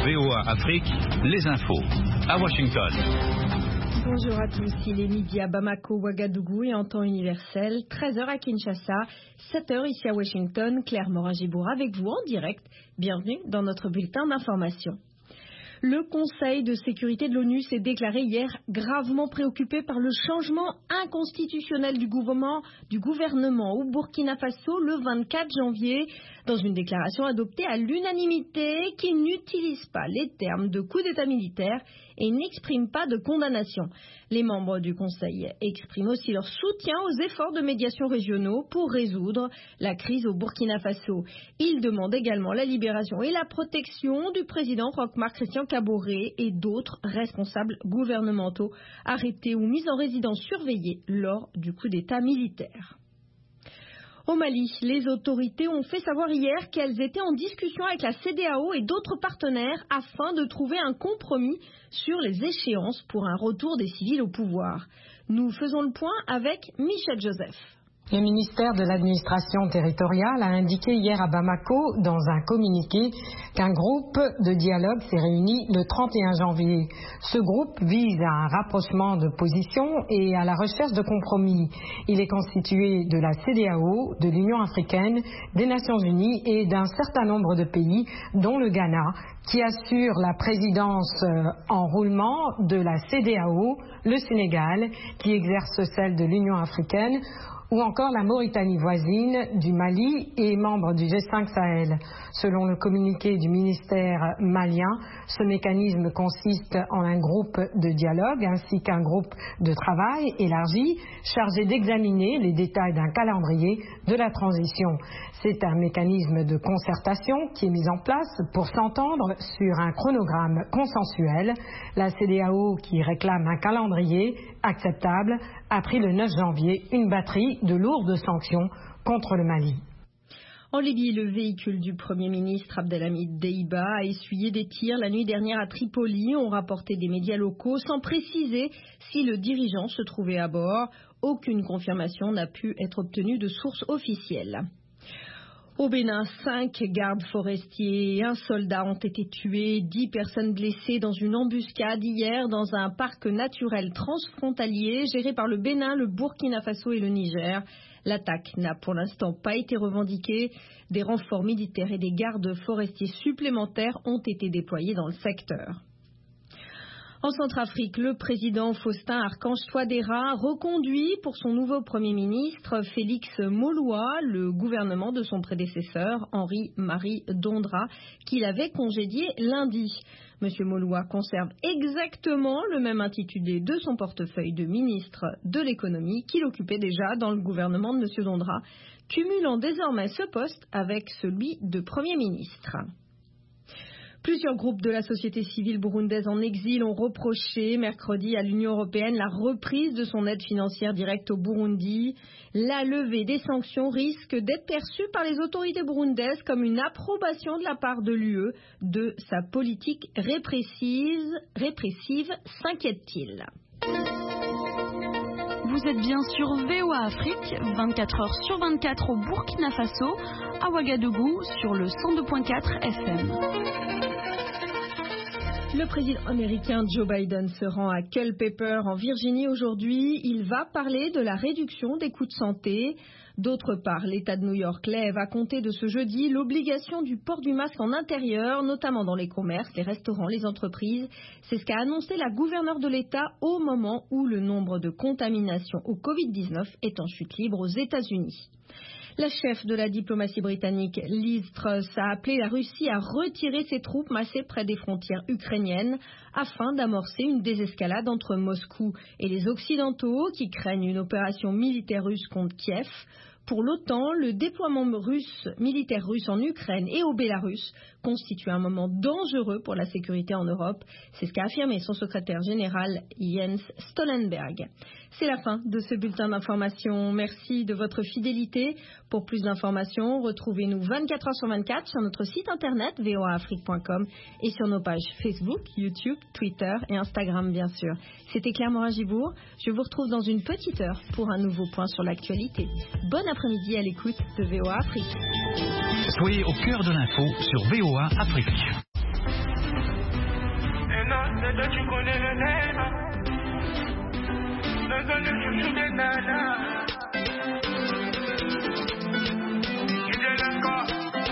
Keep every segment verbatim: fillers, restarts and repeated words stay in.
V O A Afrique, les infos à Washington. Bonjour à tous, il est midi à Bamako, Ouagadougou et en temps universel, treize heures à Kinshasa, sept heures ici à Washington. Claire Morin-Gibour avec vous en direct. Bienvenue dans notre bulletin d'information. Le Conseil de sécurité de l'ONU s'est déclaré hier gravement préoccupé par le changement inconstitutionnel du gouvernement, du gouvernement au Burkina Faso le vingt-quatre janvier, dans une déclaration adoptée à l'unanimité qui n'utilise pas les termes de coup d'État militaire et n'exprime pas de condamnation. Les membres du Conseil expriment aussi leur soutien aux efforts de médiation régionaux pour résoudre la crise au Burkina Faso. Ils demandent également la libération et la protection du président Roch-Marc Christian Kaboré et d'autres responsables gouvernementaux arrêtés ou mis en résidence surveillée lors du coup d'État militaire. Au Mali, les autorités ont fait savoir hier qu'elles étaient en discussion avec la C D A O et d'autres partenaires afin de trouver un compromis sur les échéances pour un retour des civils au pouvoir. Nous faisons le point avec Michel Joseph. Le ministère de l'administration territoriale a indiqué hier à Bamako, dans un communiqué, qu'un groupe de dialogue s'est réuni le trente et un janvier. Ce groupe vise à un rapprochement de positions et à la recherche de compromis. Il est constitué de la C D A O, de l'Union africaine, des Nations unies et d'un certain nombre de pays, dont le Ghana, qui assure la présidence en roulement de la C D A O, le Sénégal, qui exerce celle de l'Union africaine, ou encore la Mauritanie voisine du Mali et membre du G cinq Sahel. Selon le communiqué du ministère malien, ce mécanisme consiste en un groupe de dialogue ainsi qu'un groupe de travail élargi chargé d'examiner les détails d'un calendrier de la transition. C'est un mécanisme de concertation qui est mis en place pour s'entendre sur un chronogramme consensuel. La C D A O, qui réclame un calendrier acceptable, a pris le neuf janvier une batterie de lourdes sanctions contre le Mali. En Libye, le véhicule du Premier ministre Abdelhamid Deiba a essuyé des tirs la nuit dernière à Tripoli, ont rapporté des médias locaux, sans préciser si le dirigeant se trouvait à bord. Aucune confirmation n'a pu être obtenue de sources officielles. Au Bénin, cinq gardes forestiers et un soldat ont été tués, dix personnes blessées dans une embuscade hier dans un parc naturel transfrontalier géré par le Bénin, le Burkina Faso et le Niger. L'attaque n'a pour l'instant pas été revendiquée. Des renforts militaires et des gardes forestiers supplémentaires ont été déployés dans le secteur. En Centrafrique, le président Faustin Archange Touadéra reconduit pour son nouveau Premier ministre Félix Moloua le gouvernement de son prédécesseur Henri-Marie Dondra qu'il avait congédié lundi. Monsieur Moloua conserve exactement le même intitulé de son portefeuille de ministre de l'économie qu'il occupait déjà dans le gouvernement de Monsieur Dondra, cumulant désormais ce poste avec celui de Premier ministre. Plusieurs groupes de la société civile burundaise en exil ont reproché mercredi à l'Union européenne la reprise de son aide financière directe au Burundi. La levée des sanctions risque d'être perçue par les autorités burundaises comme une approbation de la part de l'U E de sa politique répressive, répressive s'inquiète-t-il. Vous êtes bien sur V O A Afrique, vingt-quatre heures sur vingt-quatre au Burkina Faso, à Ouagadougou sur le cent deux virgule quatre F M. Le président américain Joe Biden se rend à Culpeper en Virginie aujourd'hui. Il va parler de la réduction des coûts de santé. D'autre part, l'État de New York lève à compter de ce jeudi l'obligation du port du masque en intérieur, notamment dans les commerces, les restaurants, les entreprises. C'est ce qu'a annoncé la gouverneure de l'État au moment où le nombre de contaminations au covid dix-neuf est en chute libre aux États-Unis. La chef de la diplomatie britannique, Liz Truss, a appelé la Russie à retirer ses troupes massées près des frontières ukrainiennes afin d'amorcer une désescalade entre Moscou et les Occidentaux qui craignent une opération militaire russe contre Kiev. Pour l'OTAN, le déploiement russe, militaire russe en Ukraine et au Bélarus constitue un moment dangereux pour la sécurité en Europe. C'est ce qu'a affirmé son secrétaire général Jens Stoltenberg. C'est la fin de ce bulletin d'information. Merci de votre fidélité. Pour plus d'informations, retrouvez-nous vingt-quatre heures sur vingt-quatre sur notre site internet v o a afrique point com et sur nos pages Facebook, YouTube, Twitter et Instagram bien sûr. C'était Claire Morin-Gibour. Je vous retrouve dans une petite heure pour un nouveau point sur l'actualité. Bon après-midi à l'écoute de V O A Afrique. Soyez au cœur de l'info sur V O A Afrique. Ouais, toi tu connais le name. Dans un chouchou des nanas. Tu délinques quoi?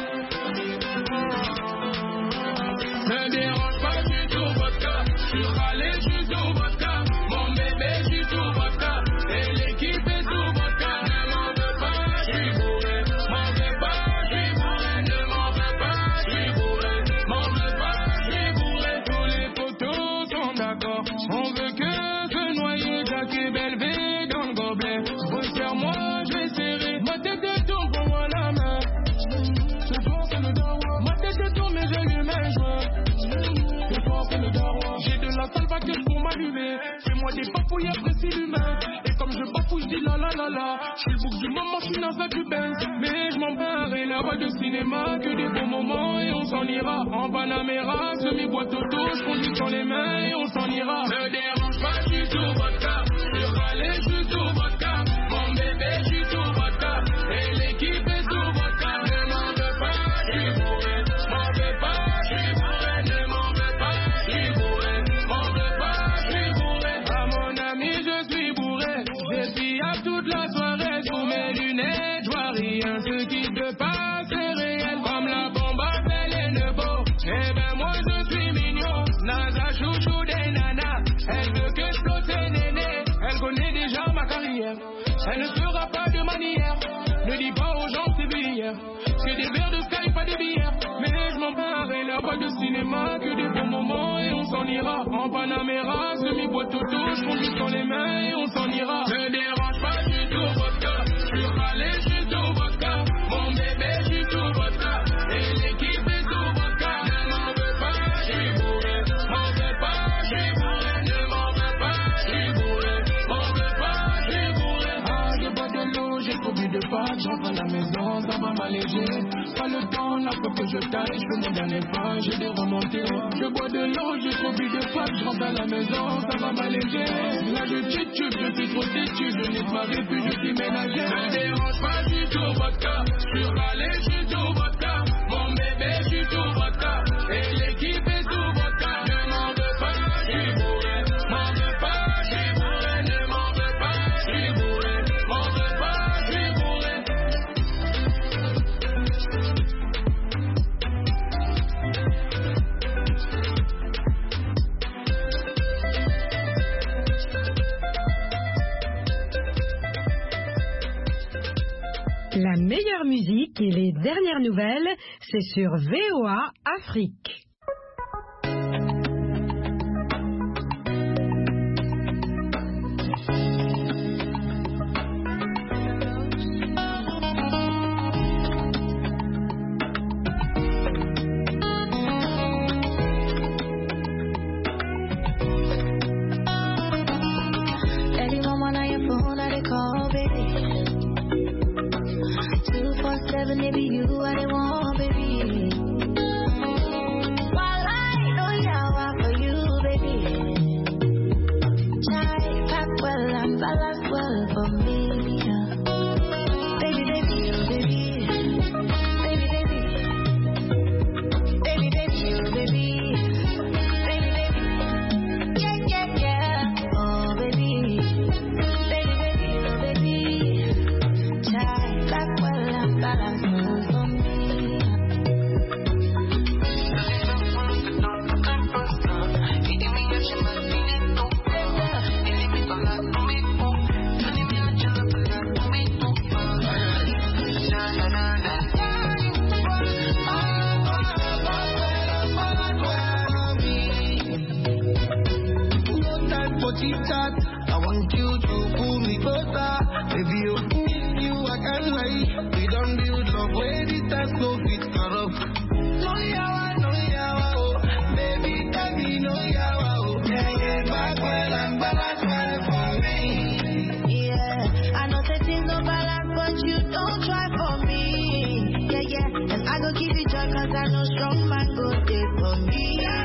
Ne dérange pas du tout votre cas. Je suis râlé, je suis tout votre cas. Mon bébé, je suis tout votre cas. Et l'équipe est tout votre cas. Ne m'en veux pas, je suis bourré. M'en veux pas, je suis bourré. Ne m'en veux pas, je suis bourré. M'en veux pas, je suis bourré. Tous les potos sont d'accord. On veut que se noyer, Jack et Belvé dans le gobelet. Resserre-moi, je vais serrer. Ma tête de tourne pour moi la main. Ce soir c'est le dawa. Ma tête de tourne mais j'ai eu mes joints. Ce soir c'est le dawa. J'ai de la salvateur pour m'allumer. Fais-moi des papouilles apprécie l'humain. Et comme je bafouille, je dis la la la la. Je suis le bouc du moment, je suis dans un cubain. Mais je m'en barre et la voix de cinéma. Que des beaux moments et on s'en ira. En Panamera, semi-boîte auto. Je conduis sur les mains et on s'en ira. Ne dérange pas, je suis tout votre cas. Je suis râlé, je suis tout votre cas. Mon bébé, je suis tout votre cas. Et l'équipe est tout votre cas. Ne m'en veux pas, je suis bourré. M'en veux pas, je suis bourré. Ne m'en veux pas, je suis bourré. M'en veux pas, je suis bourré. À mon ami, je suis bourré. Je suis à toute la soirée. Sous mes lunettes, je vois rien. Ce qui se passe est réel. Comme la bombe à Belle et Nebo. Eh ben moi je suis mignon. Nasa chouchou des nanas. Elle veut que je flotte ses nénés. Elle connaît déjà ma carrière. Elle ne fera pas de manière. Ne dis pas aux gens c'est vu hier. C'est des verres de Sky, pas des bières. Mais je m'en barre et la boîte de cinéma. Que des bons moments et on s'en ira. En Panamera, semi-boîte auto. Je conduis sur les mains et on s'en ira. Ne dérange pas du tout votre cas. Je suis râlé, je suis tout votre cas. Mon bébé, je suis tout votre cas. Et l'équipe est tout votre cas. Ne m'en veux pas, je suis bourré. M'en veux pas, je suis bourré. Ne m'en veux pas, je suis bourré. M'en veux pas, je suis bourré. Ah, je bois de l'eau, j'ai trop bu de pâtes. J'entre à la maison, ça va m'alléger. Pas le temps, la fois que je taille, je fais mon dernier pas, j'ai des remontées. Je bois de l'eau, j'ai trop bu de pâtes. Je rentre à la maison, ça va m'alléger. Là je titube, je suis trop têtu. Je n'ai pas puis je suis ménager. Ne dérange pas du tout votre cas. Je suis râlé, je suis tout votre cas. Mon bébé, je suis tout votre cas. Et l'équipe est tout votre cas. Ne m'en veux pas, je suis bourré. M'en veux pas, je suis bourré. Ne m'en veux pas, je suis bourré. M'en veux pas, je suis bourré. La meilleure musique et les dernières nouvelles, c'est sur V O A Afrique. Seven, maybe you are the one, baby. While I know you're for you, baby. Try pack well and balance well for me. Baby, baby, oh baby. Baby, baby. Baby, baby, oh baby. Baby, baby. Yeah, yeah, yeah. Oh, baby. Baby, baby, oh baby. Try pack well and balance well for me. I want you to pull me closer. Baby, you miss you, I can't lie. We don't build love where the time so fit corrupt. No yawa, no yawa, oh. Baby, tell me no yawa, oh. Yeah, yeah, back well and balance well for me. Yeah, I know that things don't balance, but you don't try for me. Yeah, yeah, and I go keep it joy, cause I know strong man go there for me.